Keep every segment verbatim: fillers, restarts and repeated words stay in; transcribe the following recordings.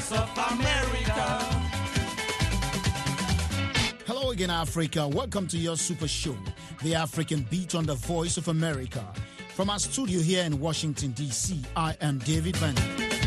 voice of America. Hello again, Africa. Welcome to your super show, The African Beat on the Voice of America. From our studio here in Washington, D C, I am David Van.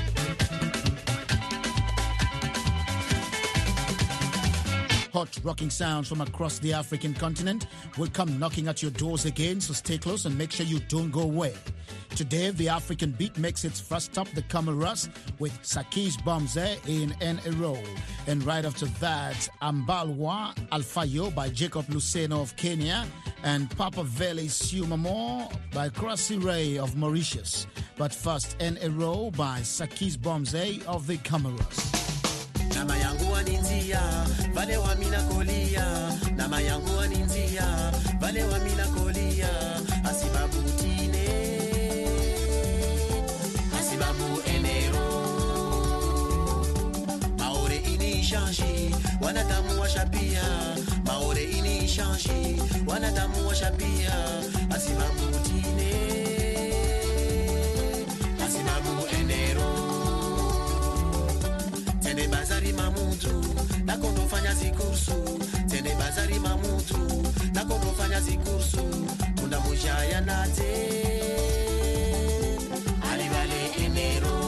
Hot rocking sounds from across the African continent will come knocking at your doors again, so stay close and make sure you don't go away. Today, the African Beat makes its first stop, the Cameras, with Sakis Bomze in N A Row. And right after that, Ambalwa Alfayo by Jacob Luceno of Kenya, and Papa Valley Siumamo by Krasi Ray of Mauritius. But first, N A Row by Sakis Bomze of the Cameras. Nama yangu waninzia, vale wa mina kolia. Nama yangu waninzia, vale wa mina kolia. Asibabu tine, asibabu enero. Maore ini shanshi, wanadamu washapia. Maore ini shanshi, wanadamu washapia. Asibabu tine, asibabu enero. Tene bazari mamutu, na kondo fanya zikursu. Tene bazari mamutu, na kondo fanya zikursu. Munda mujaya nate, alivale enero.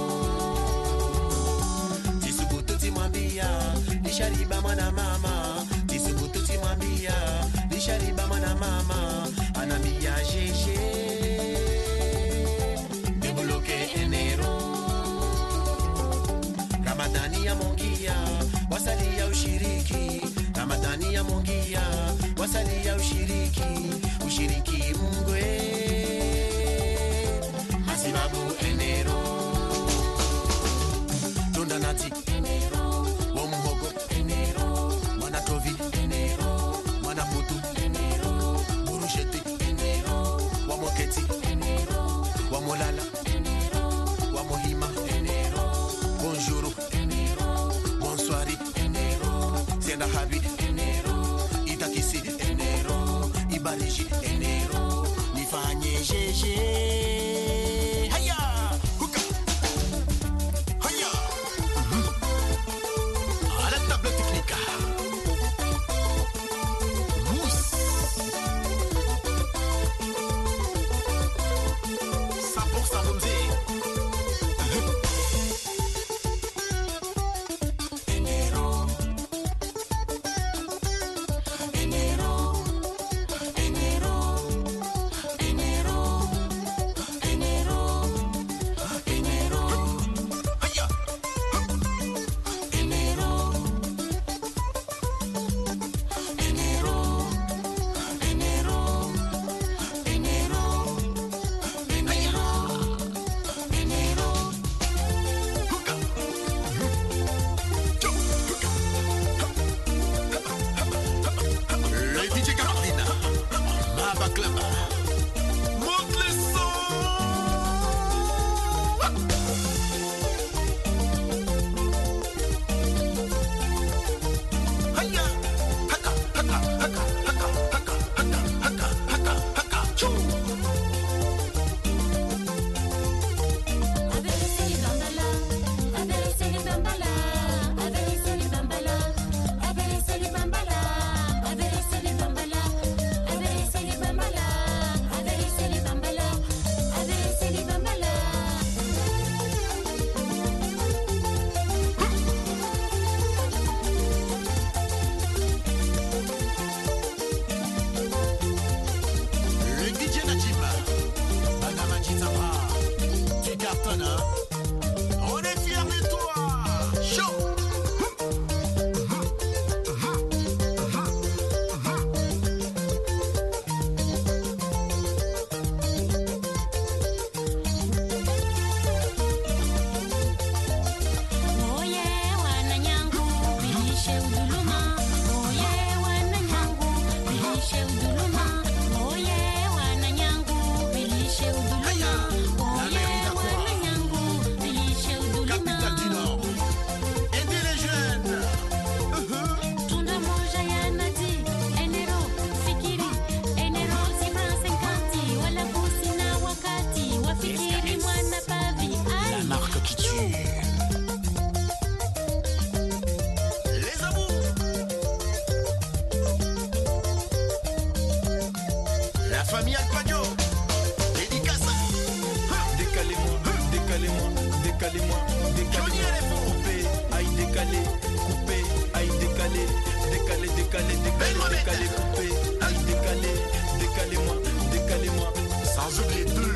Tisubutu timwambia, nishariba mana mama. Tisubutu timwambia, nishariba mana mama. Anambia jeje, debloke enero. Ramadhani ya mongia, wasali ya ushiriki. Ramadhani ya mongia, wasali ya ushiriki. Ushiriki mngwe, asibabu enero. Tunda nati enero, womuhogo enero. Mwana tovi enero, mwana putu enero. Burusheti enero, wamoketi enero. Wamolala enero, wamohima enero. Bonjour enero, bonsoir enero. Senda habi enero, itakisi enero, ibariji enero. famille Alpagno. Dédicace. Décalez-moi, décalez-moi, décalez-moi, décalez-moi. Coupé, aïe décalé, coupé, aïe décalé, décalé, décalé, décalé, décalé, coupé, aïe décalé, décalez-moi, décalez-moi. Sans oublier deux.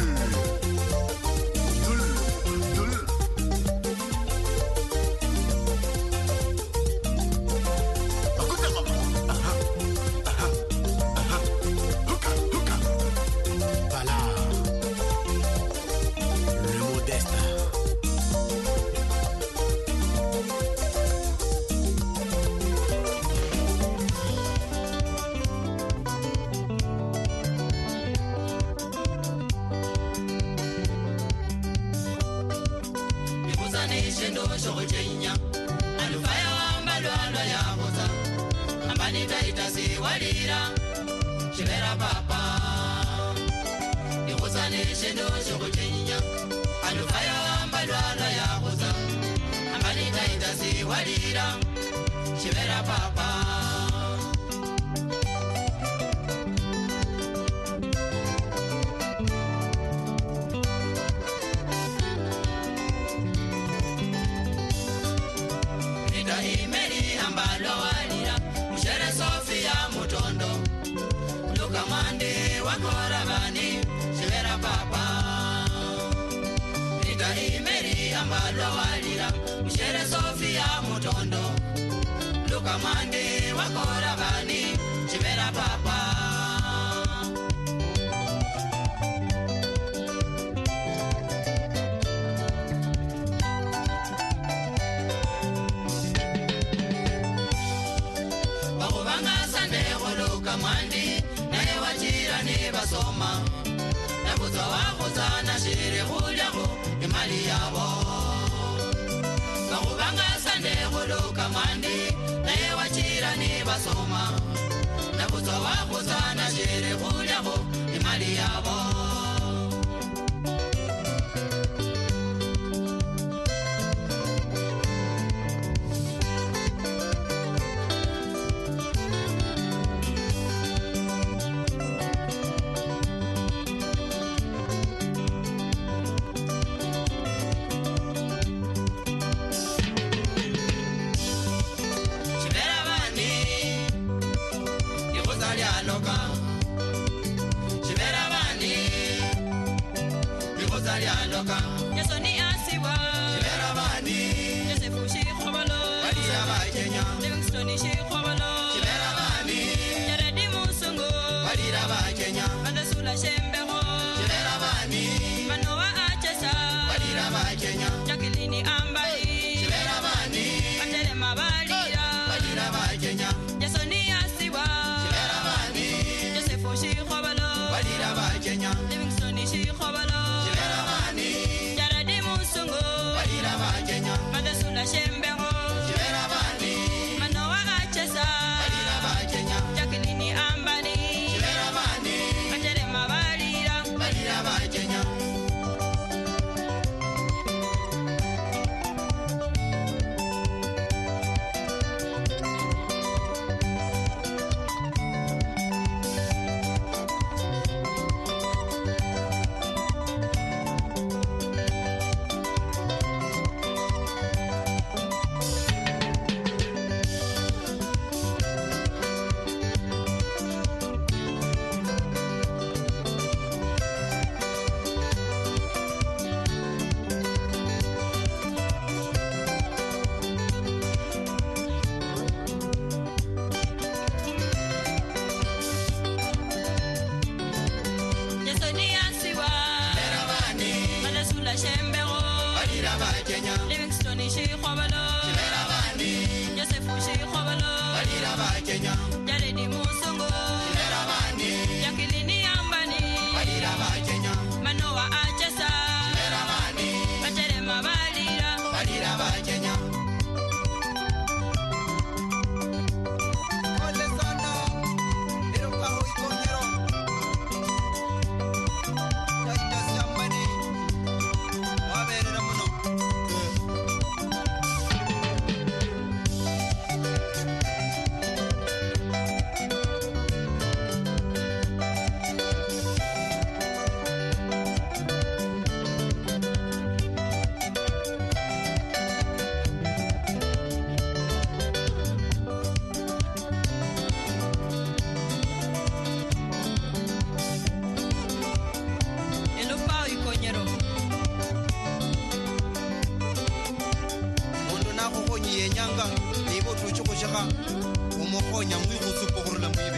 ni yenyanga ni bo tu choko jaga o mo ko nyam ngi rusu pokoro la mbibe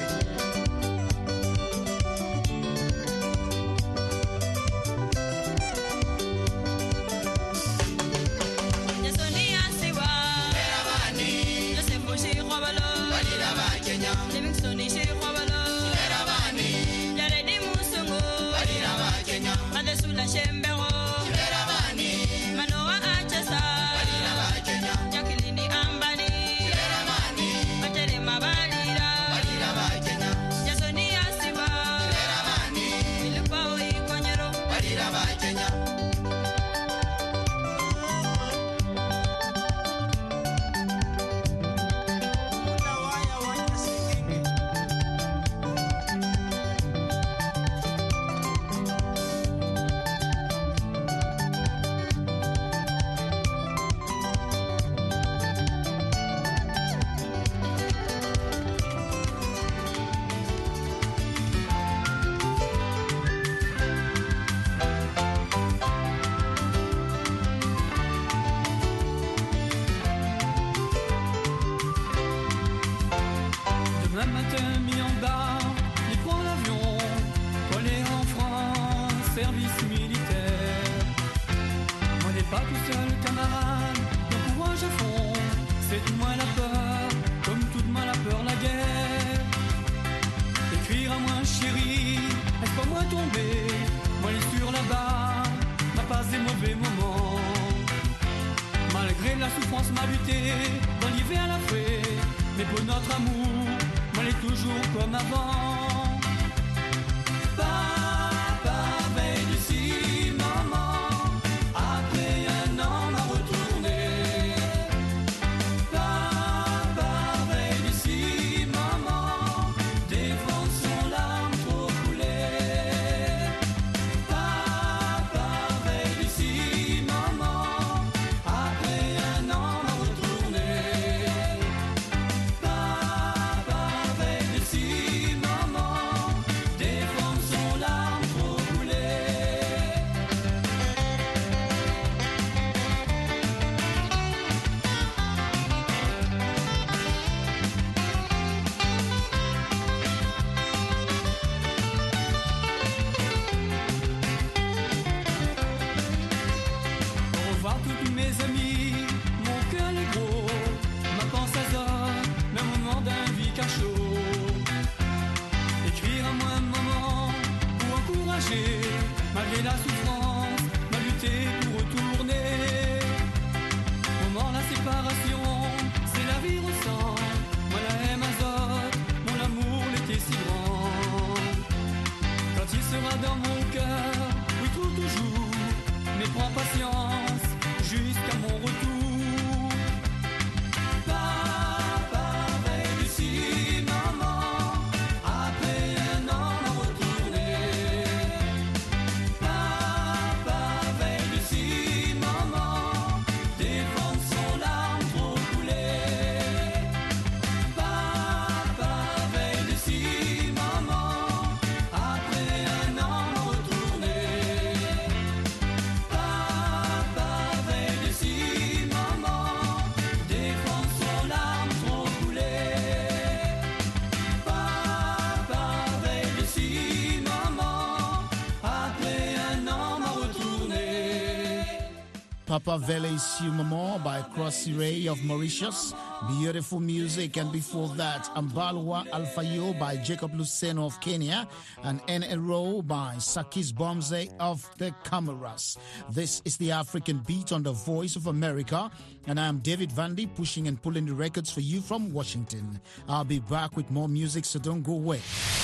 Papa Vele Siu Mamo by Crossy Ray of Mauritius. Beautiful music. And before that, Ambalwa Alfayo by Jacob Luceno of Kenya. And N N O by Sakis Bomze of the Comoros. This is the African Beat on the Voice of America. And I'm David Vandy, pushing and pulling the records for you from Washington. I'll be back with more music, so don't go away.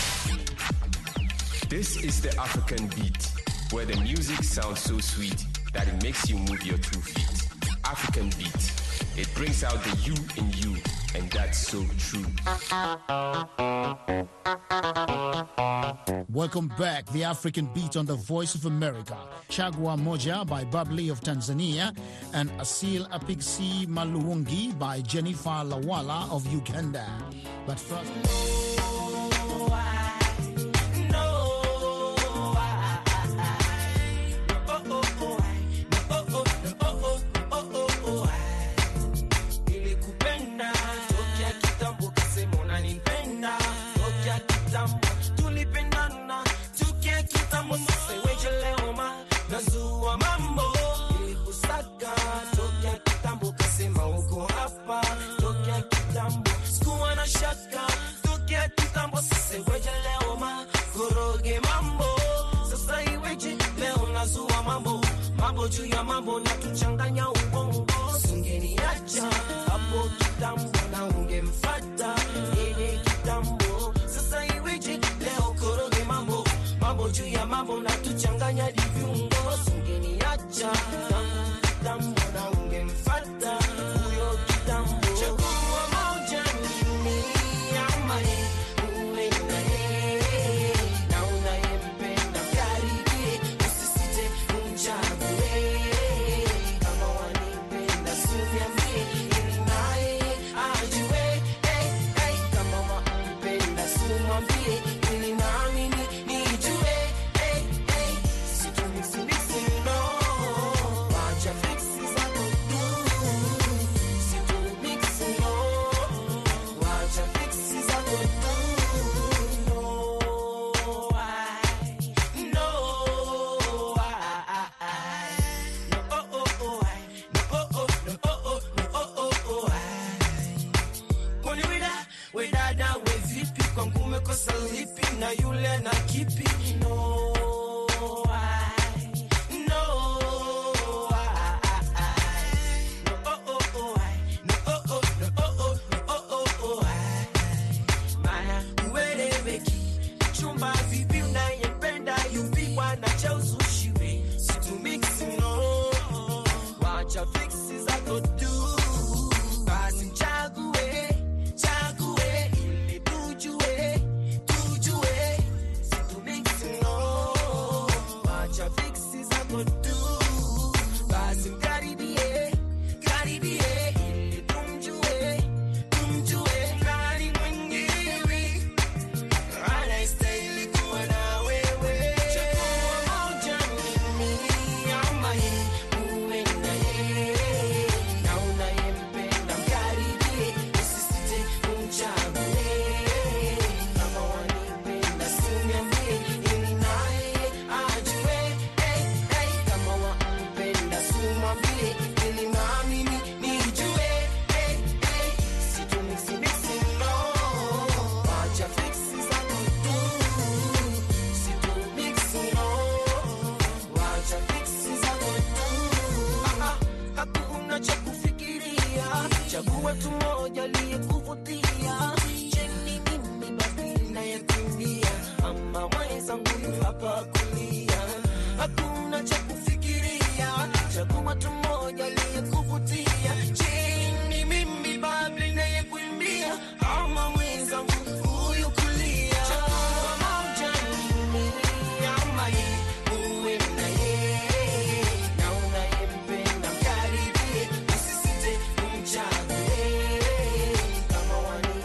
This is the African Beat, where the music sounds so sweet that it makes you move your two feet. African Beat. It brings out the you in you, and that's so true. Welcome back. The African Beat on the Voice of America. Chagwa Moja by Babli of Tanzania, and Asil Apiksi Maluungi by Jennifer Lawala of Uganda. But first... juu ya mambo na tuchanganya ubongo. Singeniacha hapo kitambo na ungemfuata yeye kitambo. Sasa iweje leo koroge mambo, mambo juu ya mambo na tuchanganya viungo. Singeniacha kitambo na ungemfuata huyo kitambo. Chagua moja mimi ama yeye, uwe na yeye na unayempenda karibie, usisite kumchague. Kama wanipenda suniambie ili naye ajue. Hey, hey, kama wanipenda sumwambie ili naamini nijue. Hey, hey, situmisi mixi no, wacha fixi zako tu. Situmisi no, wacha fixi zako tu. No, I, no, I, I, no, oh, oh, oh, I, no, oh, oh, no, oh, oh, no, oh, oh, oh, I. Kwani wida, wida na we vipi, kwangu umekosa lipi na yule na kipi? No, I, no, I, I, no, oh, oh, oh, I, no, oh, oh, no, oh, oh, no, oh, oh, oh, I. Maya, ueleweki, chumba vipi unayempenda yupigwa na cha uzushiwe. Situmiksi no, wacha fixi zako tu. Basi mchague, chague ili tujue, tujue. Situmiksi no, wacha fixi zako tu. Basi mkaribie, karibie ili tumjue, tumjue. Nani mwenyewe anastahili kuwa na wewe. Chagua moja mimi ama yeye, uwe na yeye na unayempenda mkaribie, usisite kumchague. Kama wanipenda suniambie ili naye ajue. Hey, hey, kama wanipenda sumwambie ili naamini nijue. Hey, hey, situmiksi mixi no, wacha fixi zako tu. Situmiksi no, wacha fixi zako tu. Ah, ah, hakuna cha kufikiria, chagua tu moja aliyekuvutia. Je, ni mimi basi ninayekimbia ama mwenzangu yu hapa kulia? Hakuna cha kufikiria, chagua tu moja aliyekuvutia. Je, ni mimi basi ninayekuimbia ama mwenzangu huyu kulia? Chagua moja mimi ama yeye, uwe na yeye na unayempenda mkaribie, usisite kumchague. Kama wanipenda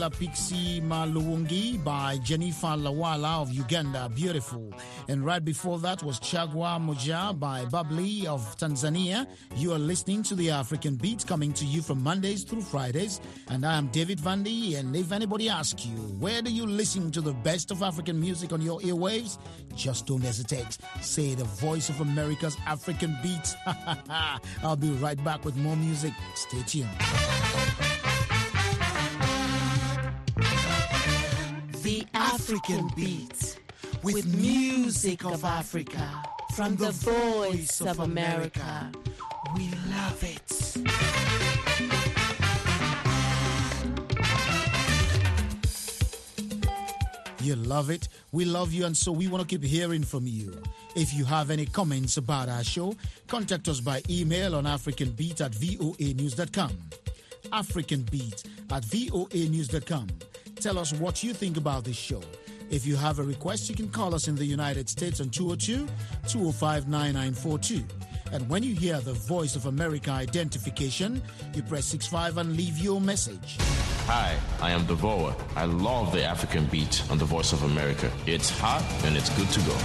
Stella Pixie Maluungi by Jennifer Lawala of Uganda, beautiful. And right before that was Chagwa Moja by Babli of Tanzania. You are listening to the African Beat, coming to you from Mondays through Fridays. And I am David Vandy. And if anybody asks you, where do you listen to the best of African music on your airwaves? Just don't hesitate. Say the Voice of America's African Beat. I'll be right back with more music. Stay tuned. The African Beat, with music of Africa, from the Voice of America. We love it. You love it. We love you, and so we want to keep hearing from you. If you have any comments about our show, contact us by email on africanbeat at voa news dot com. africanbeat at voa news dot com. Tell us what you think about this show. If you have a request, you can call us in the United States on two oh two, two oh five, nine nine four two. And when you hear the Voice of America identification, you press six five and leave your message. Hi, I am Devoa. I love the African Beat on the Voice of America. It's hot and it's good to go.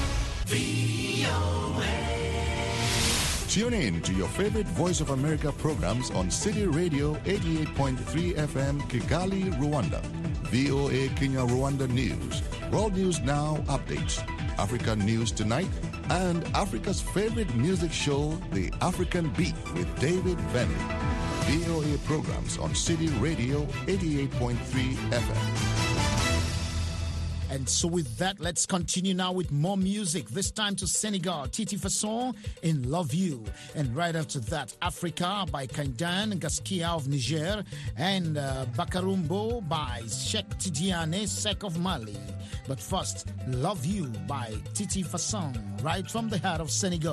Tune in to your favorite Voice of America programs on City Radio eighty-eight point three F M Kigali, Rwanda. V O A Kenya Rwanda News. World News Now updates. African News Tonight. And Africa's favorite music show, The African Beat with David Venny. V O A programs on City Radio eighty-eight point three F M. And so with that, let's continue now with more music, this time to Senegal, Titi Fasson in Love You. And right after that, Africa by Kandan Gaskia of Niger, and uh, Bakarumbo by Sheikh Tidiane Sek of Mali. But first, Love You by Titi Fasson, right from the heart of Senegal.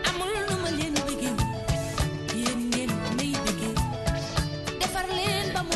Defar leen ba mu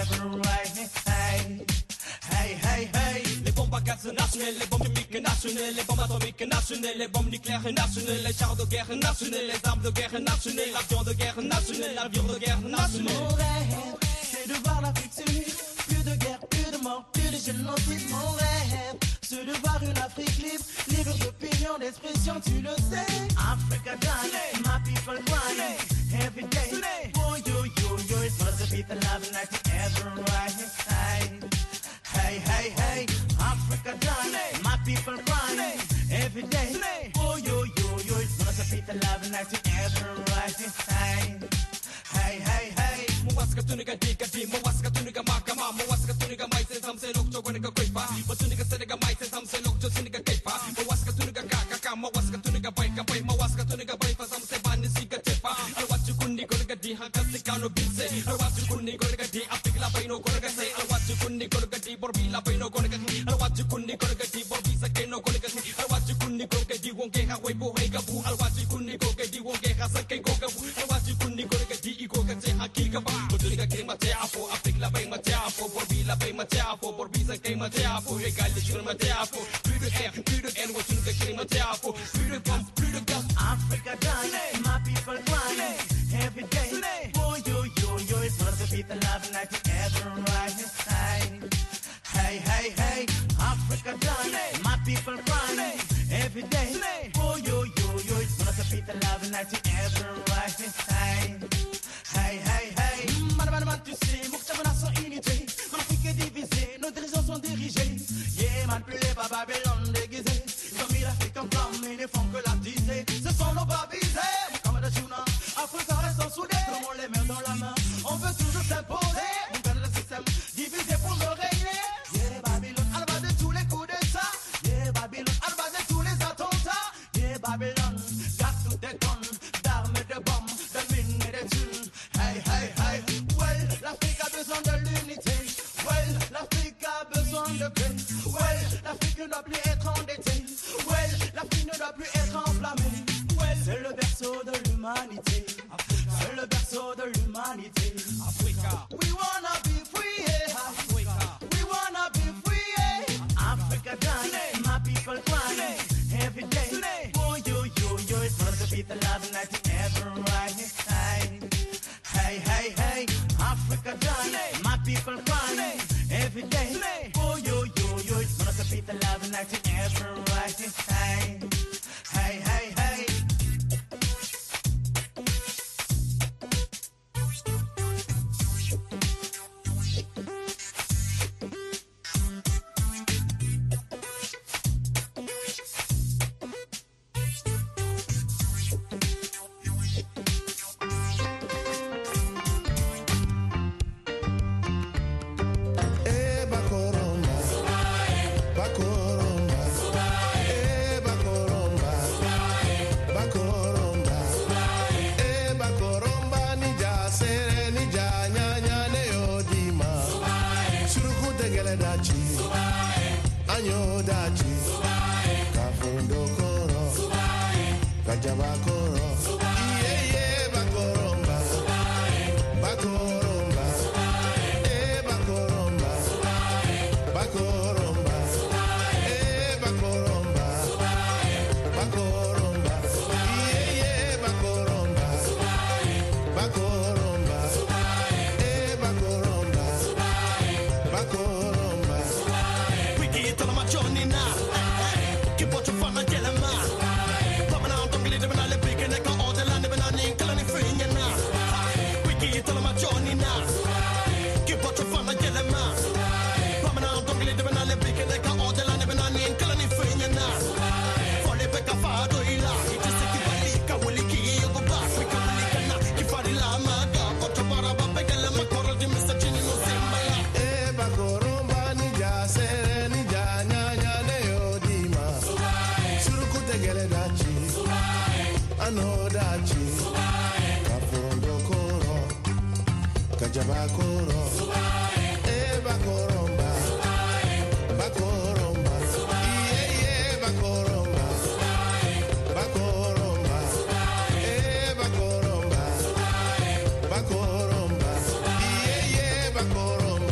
ever right. Hey, hey, hey, hey. Les bombes à gaz nationales, les bombes chimiques nationales, les bombes atomiques nationales, les bombes nucléaires nationales, les chars de guerre nationaux, les armes de guerre nationales, l'avion de guerre national, l'avion de guerre national. Mon rêve, c'est de voir l'Afrique s'unir. Plus de guerre, plus de mort, plus de génocide. Mon rêve, c'est de voir une Afrique libre, libre d'opinion, d'expression, tu le sais. Africa done, my people crying every day. Oh yo yo yo, it's must be the love night ever right. Hey, hey, hey, hey. Africa done, my people crying every day. Oh yo yo yo, it's must be the love night ever right. Hey, hey, hey, hey. Muwaska tuniga dika di, muwaska tuniga makama, muwaska tuniga maise samse lokcho goniga koipa, matuniga seniga maise samse lokcho seniga kaipa, muwaska tuniga kaka, muwaska tuniga baika bai, muwaska tuniga baifa samse bani siga tepa, alwachu kunni goniga di hakasi kano binse, alwachu kunni goniga di apigla baino goniga say, alwachu kunni goniga di borbila baino goniga, alwachu kunni goniga di borbisa keno goniga, alwachu kunni goniga di wonge ha wei bo hega bu, alwachu kunni goniga di wonge ha sake goga bu, alwachu kunni goniga di igoga te hakika ba. Butuniga kiri mateafo, apigla bay mateafo, borbila bay mateafo, borbisa kay mateafo, egal de jure mateafo, plus de air, plus de haine, butuniga kiri mateafo, plus de bombes, plus de gaz. Africa done, my people crying every day. Oh yo yo yo, it's must be the love night ever right. Hey, hey, hey, hey. Africa done, my people crying every day. Oh yo yo yo, it's must be the love night ever right. Hey, hey, hey, hey. Madame, madame, tu sais, mon chabon a son unité. Mon Afrique est divisée, nos dirigeants sont dirigés. Yeah, manipulés par Babylone déguisés. Ils ont mis l'Afrique en flamme, ils ne font que la teaser. Ce sont nos babisés, comme la Juna. Afrique reste soudée, tout le monde les mains dans la main. On veut toujours s'imposer, on gagne le système, divisé pour nous régner. Yeah, Babylone, à la base de tous les coups d'État. Yeah, Babylone, à la base de tous les attentats. Yeah, Babylone, garde toutes des tonnes d'armes et de bombes, de mines et de thunes. Hey, hey, hey, well, l'Afrique a besoin de l'unité. Well, l'Afrique a besoin de paix. Well, l'Afrique ne doit plus être endettée. Well, l'Afrique ne doit plus être enflammée. Well, c'est le berceau de l'humanité. C'est le berceau de l'humanité. Africa. We wanna be free, yeah. Africa. We wanna be free, yeah. Africa done, my people crying every day. Oh yo yo yo, it's must be the love night ever right. Hey, hey, hey, hey. Africa done, my people crying every day. Oh yo yo yo, it's must be the love night ever right. Hey, hey, hey, hey. Bakoromba, yeah, yeah, Bakoromba.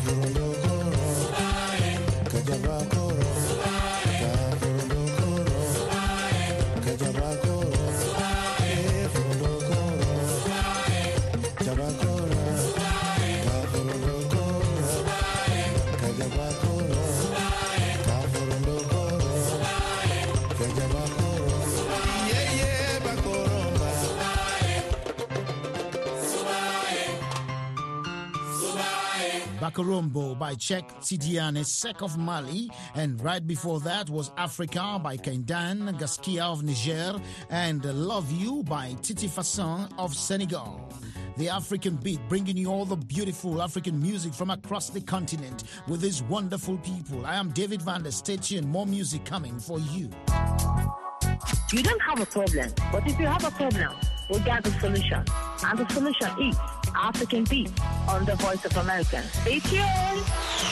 Bakarombo by Cheikh Tidiane Seck of Mali, and right before that was Africa by Kendan Gaskia of Niger, and Love You by Titi Fasson of Senegal. The African Beat, bringing you all the beautiful African music from across the continent with these wonderful people. I am David Van Der Station. More music coming for you. You don't have a problem, but if you have a problem, we got the solution. And the solution is African Beat on the Voice of America. Stay tuned.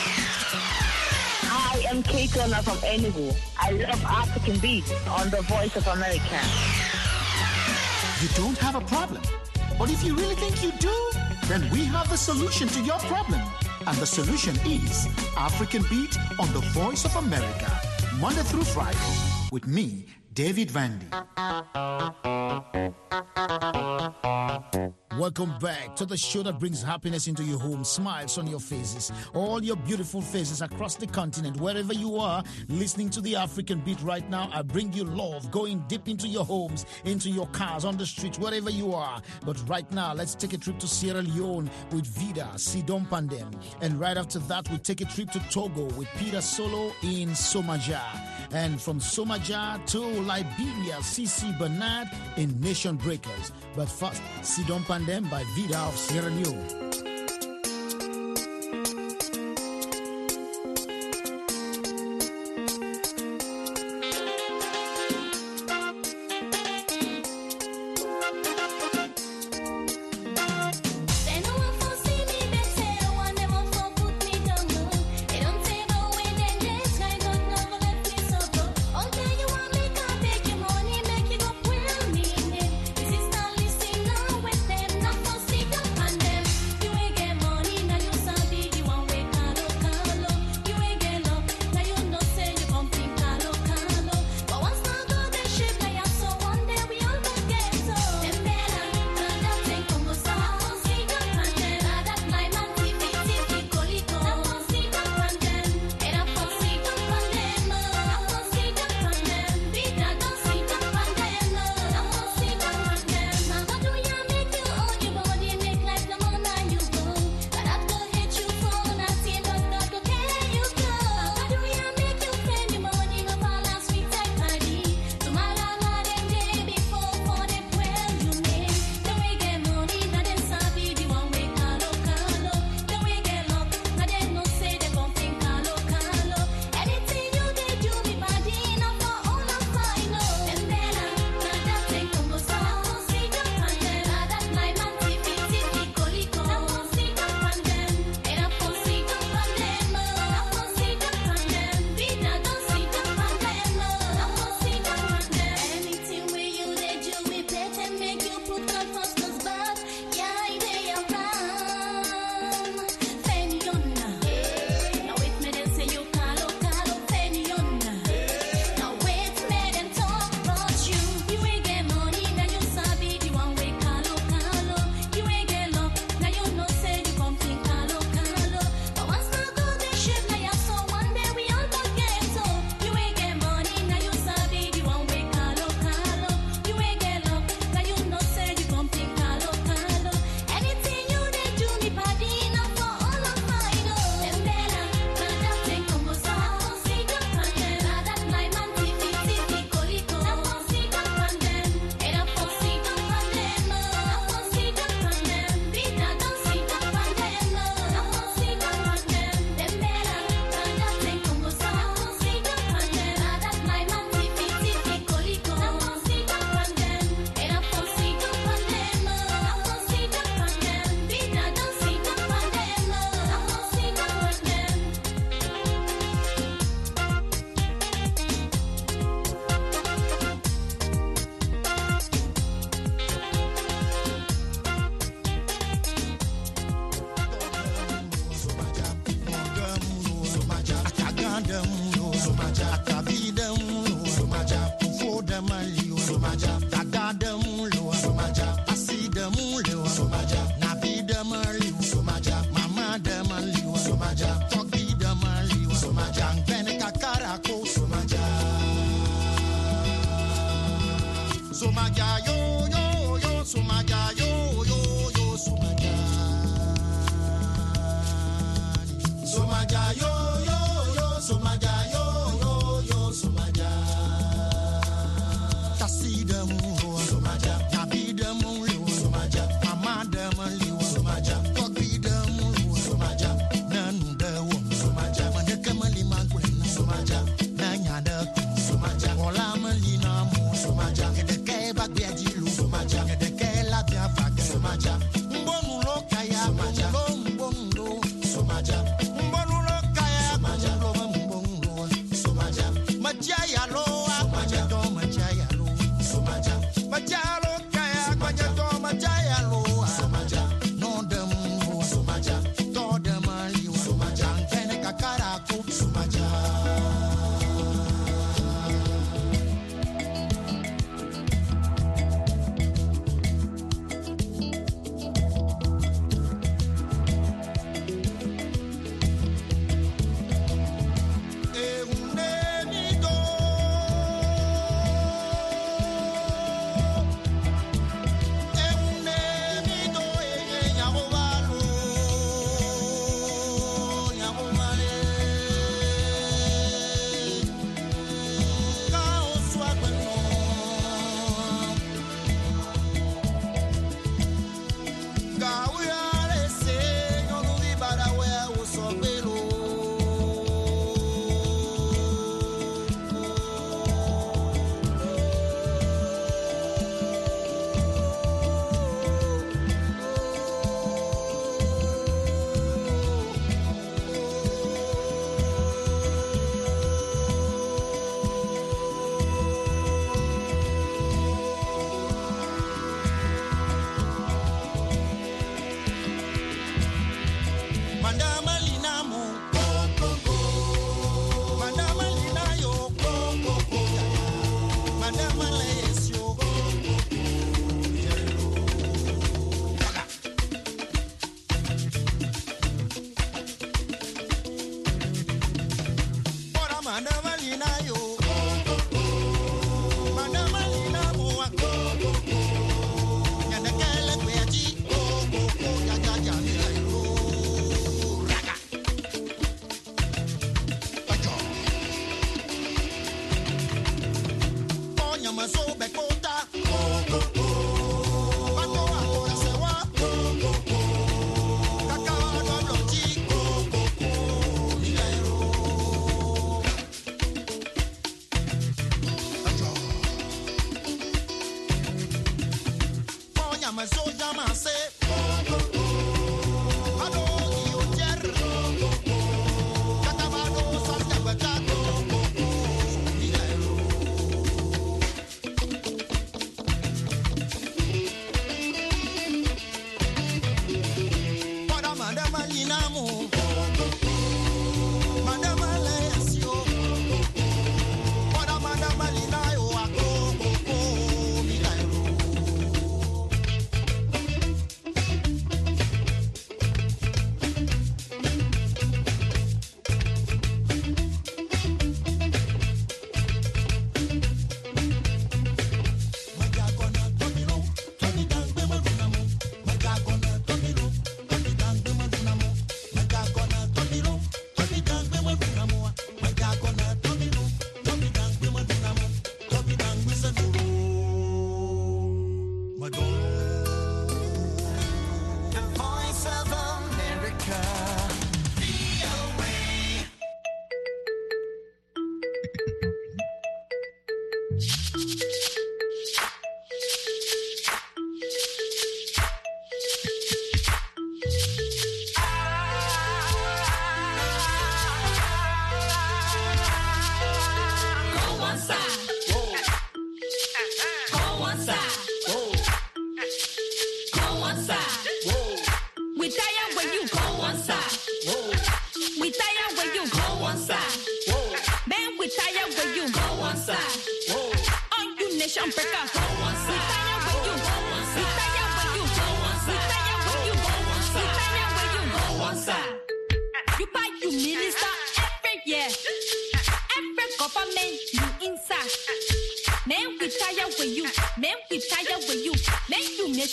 I am Kate Turner from Enugu. I love African Beat on the Voice of America. You don't have a problem, but if you really think you do, then we have the solution to your problem. And the solution is African Beat on the Voice of America, Monday through Friday, with me, David Vandy. Welcome back to the show that brings happiness into your home, smiles on your faces, all your beautiful faces across the continent, wherever you are listening to the African Beat right now. I bring you love going deep into your homes, into your cars, on the streets, wherever you are. But right now, let's take a trip to Sierra Leone with Vida Sidon Pandem. And right after that, we take a trip to Togo with Peter Solo in Somaja. And from Somaja to Liberia, Cici Bernard in Nation Breakers. But first, Sidon Pandem by Vida of Sierra Leone. You ain't Somaja yo yo yo, Somaja yo yo yo, Somaja. Tasida mu, Somaja. Nabida mu, Somaja. Amada mu, Somaja. Kokida mu, Somaja. Nanda wo, Somaja. Mandeka mali magwen, Somaja. Nanyada, Somaja. Ola mali na mu, Somaja. Kedeke bagbe ajilu, Somaja. Kedeke la bia faga, Somaja. Mbonu lo kaya, Somaja. Mbonu Somaja. Mbonu lo kaya, Somaja. Mbonu Somaja. Majaya lo, Somaja. Do majaya lo, Somaja. Majaya lo kaya, Somaja. Do majaya lo, Somaja. No dem, Somaja. Do dem ali, Somaja. Kene kakara ko, Somaja.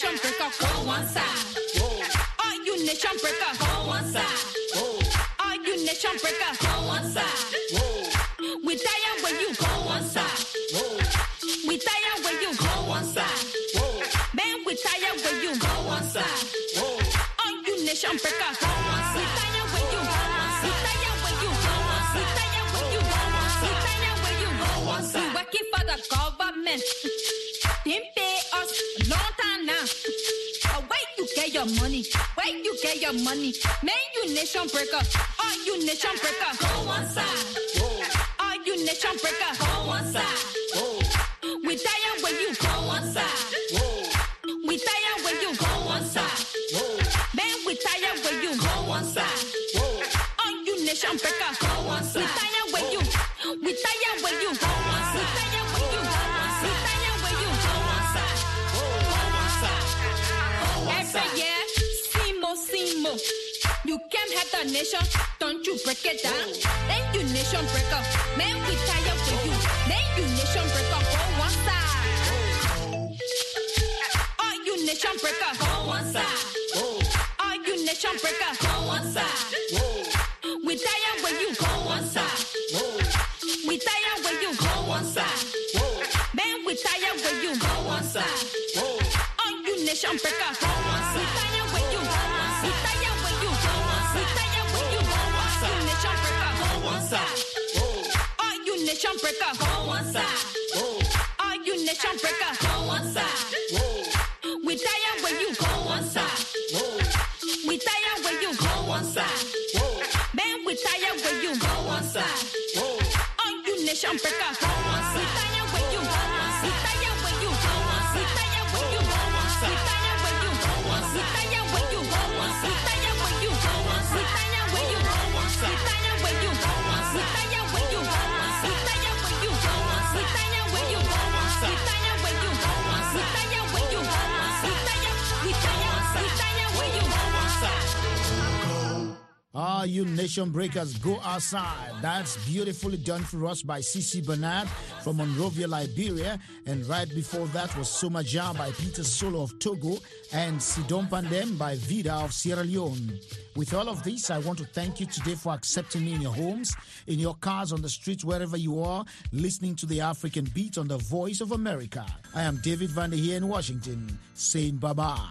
nation breaker. Go one side. All you nation breaker. Go one side. Whoa. We tired when you go one side. Whoa. We tired when you go one side. Whoa. Man, we tired when you go one side. Whoa. On you nation breaker. Go one side. We tired when you go one side. We tired when you go one side. We tired when you go one side. We tired when you go one side. We working for the government. Didn't pay us a long time now. But where you get your money? Where you get your money? Man, you nation breaker. All you nation breaker. Go one side. Whoa. All you nation breaker. Go one side. Whoa. We tired when you go one side. Whoa. We tired when you go one side. Whoa. Man, we tired when you go one side. Whoa. All you nation breaker. Go one side. We tired when you. We tired when you go one side. We tired when you go one side. We tired when you go one side. Go one side. Every year, Simo, Simo. You can't have the nation, don't you break it down? Then you nation breaker. Man, we tired for you. Then you nation breaker. Go one side. All you nation breaker. Go one side. All you nation breaker. Go one side. We tired when you go one side. We tired when you go one side. Man, we tired when you go one side. All you nation breaker. Go one side. We tired when you go one side. We tired when you go one side. We tired when you go one side. You nation breaker. Go one side. All you nation breaker. Go one side. All you nation breaker. Go one side. We tired when you go one side. We tired when you go one side. Man, we tired when you go one side. All you nation breaker. Go one side. We tired when you go one side. We tired when you go one side. We tired when you go one side. We tired when you go one side. We tired when you go one side. We tired when you go one side. We tired when you go one side. We tired when you go one side. We tired when you go one side. We tired when you go one side. We tired when you go one side. We tired when you go one side. We tired when you go one side. We tired. We tired. We tired when you go one side. Ah, you nation breakers, go outside. That's beautifully done for us by Cici Bernard from Monrovia, Liberia. And right before that was Somaja by Peter Solo of Togo and Sidon Pandem by Vida of Sierra Leone. With all of this, I want to thank you today for accepting me in your homes, in your cars, on the streets, wherever you are, listening to the African Beat on the Voice of America. I am David Vander here in Washington, saying bye-bye.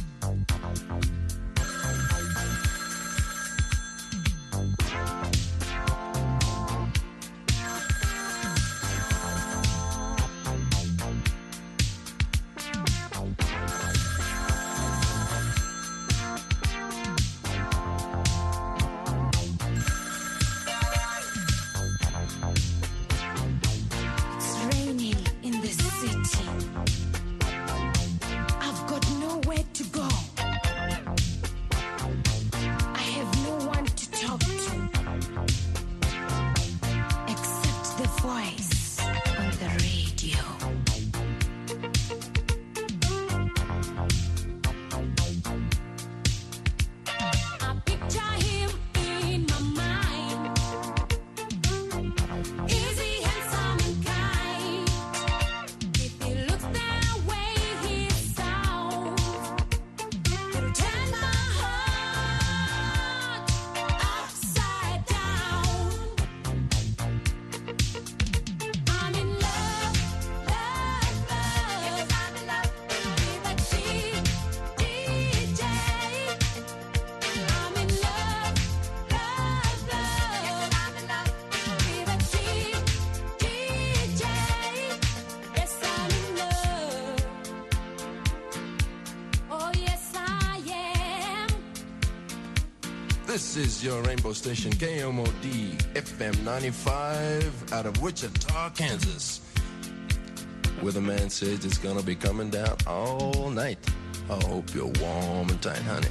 This is your rainbow station, K M O D F M ninety-five, out of Wichita, Kansas. Where the man says it's gonna be coming down all night. I hope you're warm and tight, honey.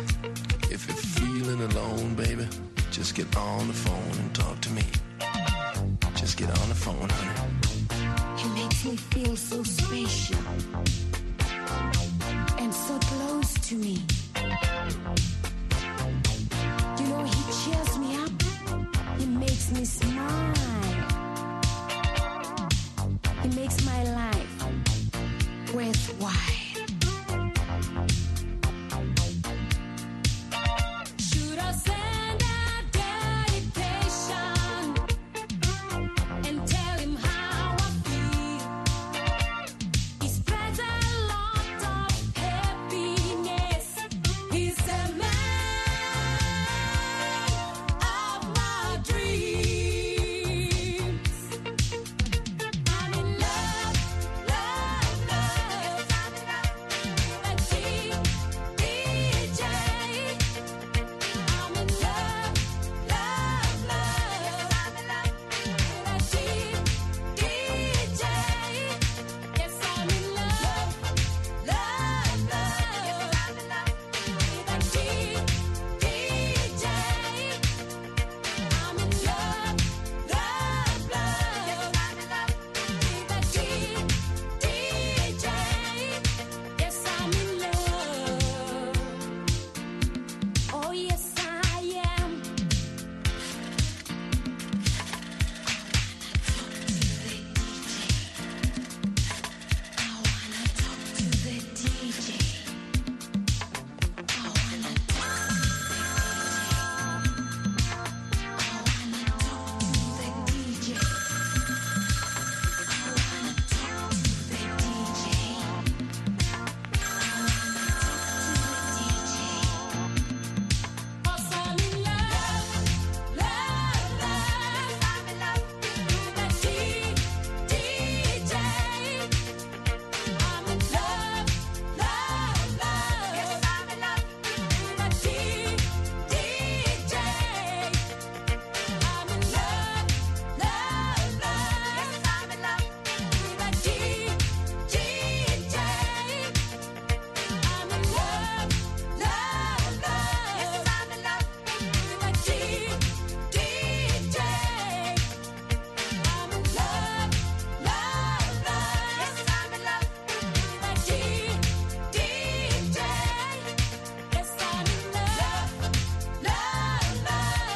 If you're feeling alone, baby, just get on the phone and talk to me. Just get on the phone, honey. He makes me feel so special and so close to me.